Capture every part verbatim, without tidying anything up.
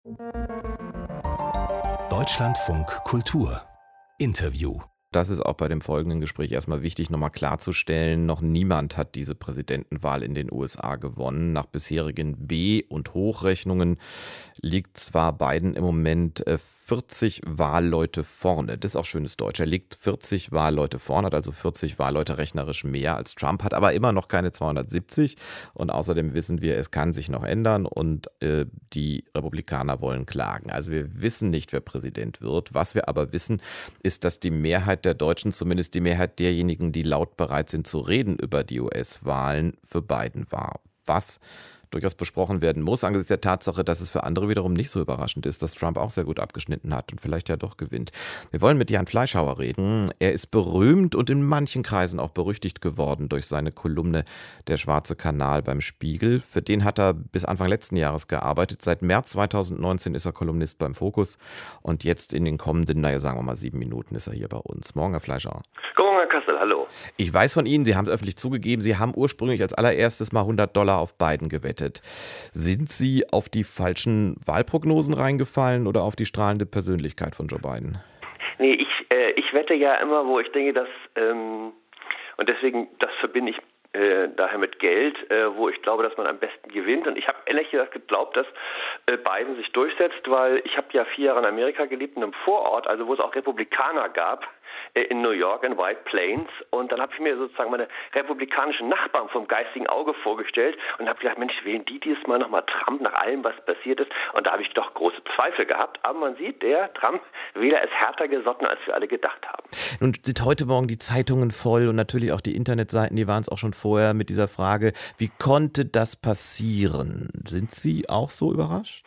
Deutschlandfunk Kultur Interview. Das ist auch bei dem folgenden Gespräch erstmal wichtig, nochmal klarzustellen. Noch niemand hat diese Präsidentenwahl in den U S A gewonnen. Nach bisherigen B- und Hochrechnungen liegt zwar Biden im Moment vierzig Wahlleute vorne. Das ist auch schönes Deutsch. Er liegt vierzig Wahlleute vorne, hat also vierzig Wahlleute rechnerisch mehr als Trump, hat aber immer noch keine zweihundertsiebzig. Und außerdem wissen wir, es kann sich noch ändern und äh, die Republikaner wollen klagen. Also wir wissen nicht, wer Präsident wird. Was wir aber wissen, ist, dass die Mehrheit der Deutschen, zumindest die Mehrheit derjenigen, die laut bereit sind zu reden über die U S-Wahlen, für Biden war. Was durchaus besprochen werden muss, angesichts der Tatsache, dass es für andere wiederum nicht so überraschend ist, dass Trump auch sehr gut abgeschnitten hat und vielleicht ja doch gewinnt. Wir wollen mit Jan Fleischhauer reden. Er ist berühmt und in manchen Kreisen auch berüchtigt geworden durch seine Kolumne Der Schwarze Kanal beim Spiegel. Für den hat er bis Anfang letzten Jahres gearbeitet. Seit März zweitausendneunzehn ist er Kolumnist beim Fokus und jetzt in den kommenden, naja, sagen wir mal sieben Minuten ist er hier bei uns. Morgen, Herr Fleischhauer. Guten Morgen, Herr Kassel, hallo. Ich weiß von Ihnen, Sie haben es öffentlich zugegeben, Sie haben ursprünglich als allererstes mal hundert Dollar auf Biden gewettet. Sind Sie auf die falschen Wahlprognosen reingefallen oder auf die strahlende Persönlichkeit von Joe Biden? Nee, ich, äh, ich wette ja immer, wo ich denke, dass, ähm, und deswegen, das verbinde ich äh, daher mit Geld, äh, wo ich glaube, dass man am besten gewinnt. Und ich habe ehrlich gesagt geglaubt, dass äh, Biden sich durchsetzt, weil ich habe ja vier Jahre in Amerika gelebt, in einem Vorort, also wo es auch Republikaner gab, in New York, in White Plains, und dann habe ich mir sozusagen meine republikanischen Nachbarn vom geistigen Auge vorgestellt und habe gedacht, Mensch, wählen die dieses Mal nochmal Trump nach allem, was passiert ist, und da habe ich doch große Zweifel gehabt, aber man sieht, der Trump-Wähler ist härter gesotten, als wir alle gedacht haben. Nun sind heute Morgen die Zeitungen voll und natürlich auch die Internetseiten, die waren es auch schon vorher mit dieser Frage, wie konnte das passieren? Sind Sie auch so überrascht?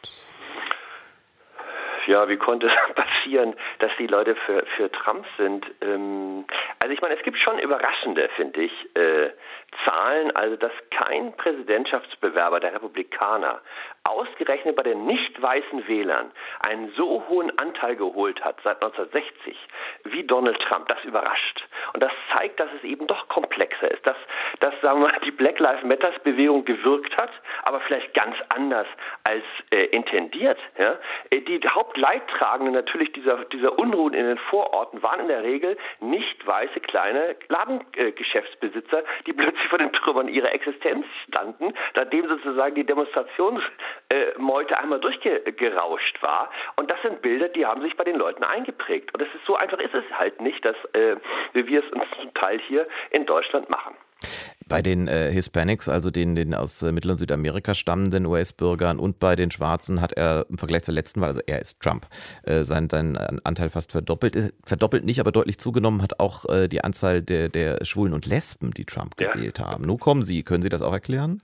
Ja, wie konnte es passieren, dass die Leute für, für Trump sind? Ähm, also ich meine, es gibt schon überraschende, finde ich, äh, Zahlen, also dass kein Präsidentschaftsbewerber der Republikaner ausgerechnet bei den nicht weißen Wählern einen so hohen Anteil geholt hat seit neunzehnhundertsechzig wie Donald Trump. Das überrascht. Und das zeigt, dass es eben doch komplexer ist, dass, dass sagen wir mal, die Black Lives Matter Bewegung gewirkt hat, aber vielleicht ganz anders als äh, intendiert. Ja? Die Hauptleidtragenden natürlich dieser, dieser Unruhen in den Vororten waren in der Regel nicht weiße kleine Ladengeschäftsbesitzer, die plötzlich vor den Trümmern ihrer Existenz standen, nachdem sozusagen die Demonstrationsmeute einmal durchgerauscht war. Und das sind Bilder, die haben sich bei den Leuten eingeprägt. Und es ist so einfach, ist es halt nicht, dass äh, wie wir es uns zum Teil hier in Deutschland machen. Bei den äh, Hispanics, also den, den aus äh, Mittel- und Südamerika stammenden U S-Bürgern, und bei den Schwarzen hat er im Vergleich zur letzten Wahl, also er ist Trump, äh, seinen, seinen Anteil fast verdoppelt. Verdoppelt nicht, aber deutlich zugenommen hat auch äh, die Anzahl der, der Schwulen und Lesben, die Trump ja. gewählt haben. Nun kommen Sie, können Sie das auch erklären?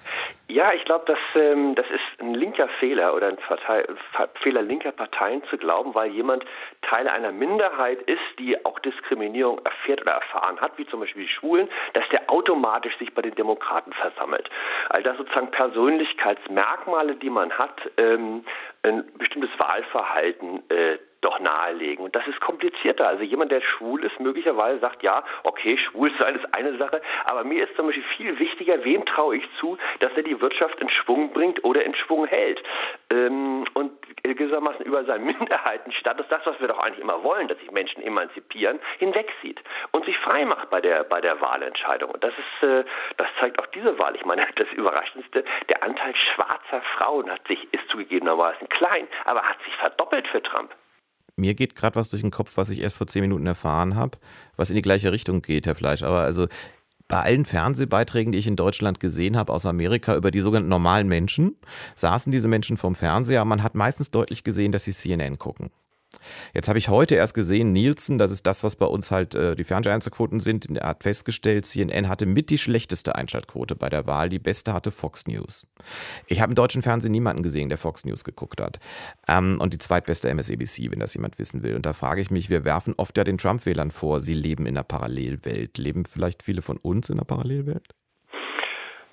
Ja, ich glaube, dass ähm, das ist ein linker Fehler oder ein Partei, Fehler linker Parteien zu glauben, weil jemand Teil einer Minderheit ist, die auch Diskriminierung erfährt oder erfahren hat, wie zum Beispiel die Schwulen, dass der automatisch sich bei den Demokraten versammelt. All das sozusagen Persönlichkeitsmerkmale, die man hat, ähm, ein bestimmtes Wahlverhalten äh, doch nahelegen. Und das ist komplizierter. Also jemand, der schwul ist, möglicherweise sagt, ja, okay, schwul sein ist eine Sache, aber mir ist zum Beispiel viel wichtiger, wem traue ich zu, dass er die Wirtschaft in Schwung bringt oder in Schwung hält. Ähm, und gewissermaßen über seinen Minderheitenstatus, das, was wir doch eigentlich immer wollen, dass sich Menschen emanzipieren, hinwegsieht und sich frei macht bei der, bei der Wahlentscheidung. Und das ist, äh, das zeigt auch diese Wahl. Ich meine, das Überraschendste, der Anteil schwarzer Frauen hat sich, ist zugegebenermaßen klein, aber hat sich verdoppelt für Trump. Mir geht gerade was durch den Kopf, was ich erst vor zehn Minuten erfahren habe, was in die gleiche Richtung geht, Herr Fleisch. Aber also bei allen Fernsehbeiträgen, die ich in Deutschland gesehen habe, aus Amerika, über die sogenannten normalen Menschen, saßen diese Menschen vorm Fernseher. Man hat meistens deutlich gesehen, dass sie C N N gucken. Jetzt habe ich heute erst gesehen, Nielsen, das ist das, was bei uns halt äh, die Fernseheinschaltquoten sind, er hat festgestellt, C N N hatte mit die schlechteste Einschaltquote bei der Wahl, die beste hatte Fox News. Ich habe im deutschen Fernsehen niemanden gesehen, der Fox News geguckt hat. Ähm, und die zweitbeste M S N B C, wenn das jemand wissen will. Und da frage ich mich, wir werfen oft ja den Trump-Wählern vor, sie leben in einer Parallelwelt. Leben vielleicht viele von uns in einer Parallelwelt? Also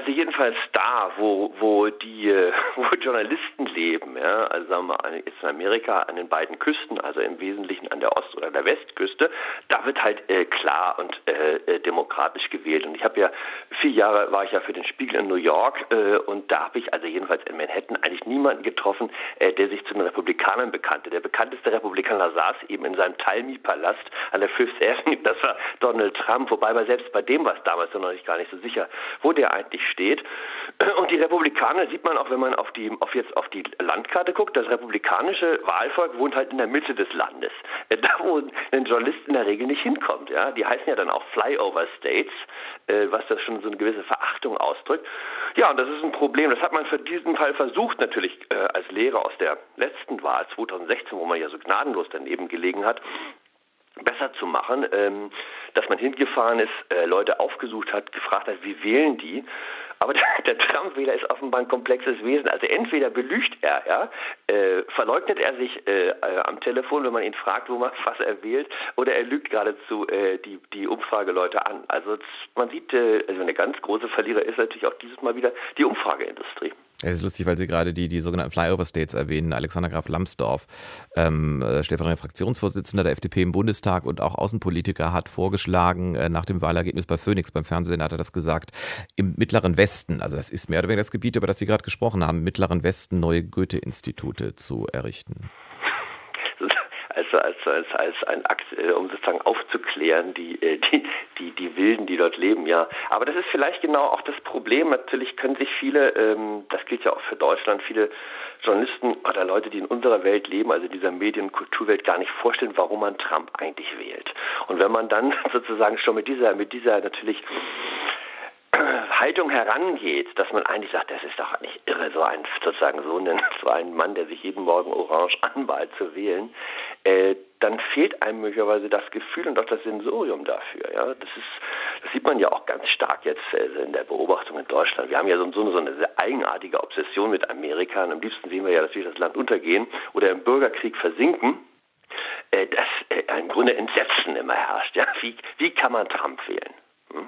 also jedenfalls da, wo, wo die wo Journalisten leben, ja, also sagen wir mal jetzt in Amerika an den beiden Küsten, also im Wesentlichen an der Ost- oder der Westküste, da wird halt äh, klar und äh, demokratisch gewählt. Und ich habe ja vier Jahre war ich ja für den Spiegel in New York äh, und da habe ich also jedenfalls in Manhattan eigentlich niemanden getroffen, äh, der sich zu den Republikanern bekannte. Der bekannteste Republikaner saß eben in seinem Talmy-Palast an der Fifth Avenue, das war Donald Trump, wobei man selbst bei dem war es damals noch nicht gar nicht so sicher, wo der eigentlich steht. Und die Republikaner sieht man auch, wenn man auf die auf jetzt auf die Landkarte guckt, das republikanische Wahlvolk wohnt halt in der Mitte des Landes, äh, da wo ein Journalist in der Regel nicht hinkommt. Ja, die heißen ja dann auch Flyover States, äh, was das schon so eine gewisse Verachtung ausdrückt. Ja, und das ist ein Problem. Das hat man für diesen Fall versucht, natürlich äh, als Lehrer aus der letzten Wahl zweitausendsechzehn, wo man ja so gnadenlos daneben gelegen hat, besser zu machen, ähm, dass man hingefahren ist, äh, Leute aufgesucht hat, gefragt hat, wie wählen die? Aber der, der Trump-Wähler ist offenbar ein komplexes Wesen. Also entweder belügt er, ja, äh, verleugnet er sich äh, äh, am Telefon, wenn man ihn fragt, wo man was er wählt, oder er lügt geradezu äh, die, die Umfrageleute an. Also man sieht, äh, also eine ganz große Verlierer ist natürlich auch dieses Mal wieder die Umfrageindustrie. Es ist lustig, weil Sie gerade die, die sogenannten Flyover States erwähnen. Alexander Graf Lambsdorff, ähm, stellvertretender Fraktionsvorsitzender der F D P im Bundestag und auch Außenpolitiker, hat vorgeschlagen, äh, nach dem Wahlergebnis bei Phoenix, beim Fernsehen hat er das gesagt, im Mittleren Westen, also das ist mehr oder weniger das Gebiet, über das Sie gerade gesprochen haben, im Mittleren Westen neue Goethe-Institute zu errichten. Also als, als, als ein Akt, äh, um sozusagen aufzuklären, die, äh, die, die, die Wilden, die dort leben, ja. Aber das ist vielleicht genau auch das Problem. Natürlich können sich viele, ähm, das gilt ja auch für Deutschland, viele Journalisten oder Leute, die in unserer Welt leben, also dieser Medien- und Kulturwelt, gar nicht vorstellen, warum man Trump eigentlich wählt. Und wenn man dann sozusagen schon mit dieser, mit dieser natürlich Haltung herangeht, dass man eigentlich sagt, das ist doch nicht irre, so ein sozusagen so einen, so einen Mann, der sich jeden Morgen orange anmalt, zu wählen, äh, dann fehlt einem möglicherweise das Gefühl und auch das Sensorium dafür. Ja, das ist, das sieht man ja auch ganz stark jetzt äh, in der Beobachtung in Deutschland. Wir haben ja so, so, so eine sehr eigenartige Obsession mit Amerika. Und am liebsten sehen wir ja, dass wir das Land untergehen oder im Bürgerkrieg versinken. Äh, dass äh, im Grunde Entsetzen immer herrscht. Ja, wie, wie kann man Trump wählen? Hm?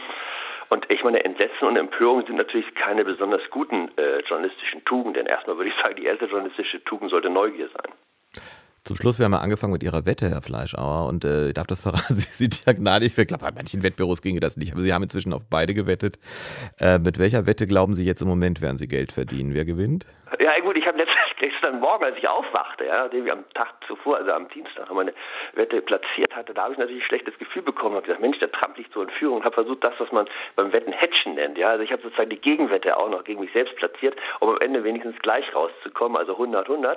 Und ich meine, Entsetzen und Empörung sind natürlich keine besonders guten äh, journalistischen Tugenden. Erstmal würde ich sagen, die erste journalistische Tugend sollte Neugier sein. Zum Schluss, wir haben ja angefangen mit Ihrer Wette, Herr Fleischhauer, und äh, ich darf das verraten, Sie sind ja gnädig. Ich glaube, bei manchen Wettbüros ginge das nicht, aber Sie haben inzwischen auf beide gewettet. Äh, mit welcher Wette glauben Sie jetzt im Moment, werden Sie Geld verdienen? Wer gewinnt? Ja gut, ich habe gestern Morgen, als ich aufwachte, ja, den wir am Tag zuvor, also am Dienstag, meine Wette platziert hatte, da habe ich natürlich ein schlechtes Gefühl bekommen und gesagt, Mensch, der Trump liegt so in Führung, und habe versucht, das, was man beim Wetten Hedgen nennt. Ja, also ich habe sozusagen die Gegenwette auch noch gegen mich selbst platziert, um am Ende wenigstens gleich rauszukommen, also hundert hundert.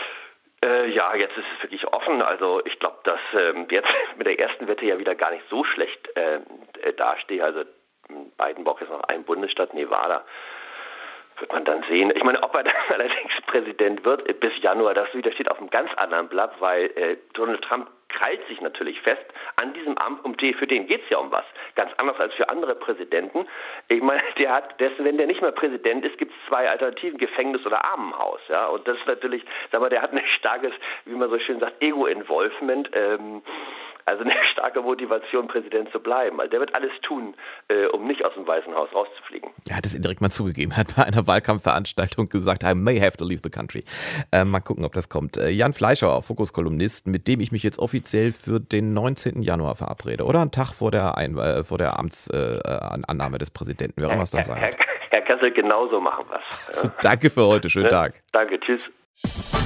Äh, ja, jetzt ist es wirklich offen. Also ich glaube, dass ähm, jetzt mit der ersten Wette ja wieder gar nicht so schlecht äh, äh, dastehe. Also Biden braucht jetzt noch einen Bundesstaat, Nevada. Wird man dann sehen. Ich meine, ob er dann allerdings Präsident wird äh, bis Januar, das wieder steht auf einem ganz anderen Blatt, weil äh, Donald Trump krallt sich natürlich fest an diesem Amt, um die, für den geht es ja um was. Ganz anders als für andere Präsidenten. Ich meine, der hat, des, wenn der nicht mehr Präsident ist, gibt es zwei Alternativen, Gefängnis oder Armenhaus. Ja? Und das ist natürlich, sag mal, der hat ein starkes, wie man so schön sagt, Ego-Involvement. Ähm, also eine starke Motivation, Präsident zu bleiben. Also der wird alles tun, äh, um nicht aus dem Weißen Haus rauszufliegen. Er hat es direkt mal zugegeben. Er hat bei einer Wahlkampfveranstaltung gesagt, I may have to leave the country. Äh, mal gucken, ob das kommt. Äh, Jan Fleischhauer, Fokus-Kolumnist, mit dem ich mich jetzt offiziell für den neunzehnten Januar verabrede. Oder einen Tag vor der, Ein- äh, vor der Amtsannahme äh, des Präsidenten. Wer auch immer es dann sagt. Herr, Herr Kassel, genauso machen wir es. Also, danke für heute. Schönen ne? Tag. Danke, tschüss.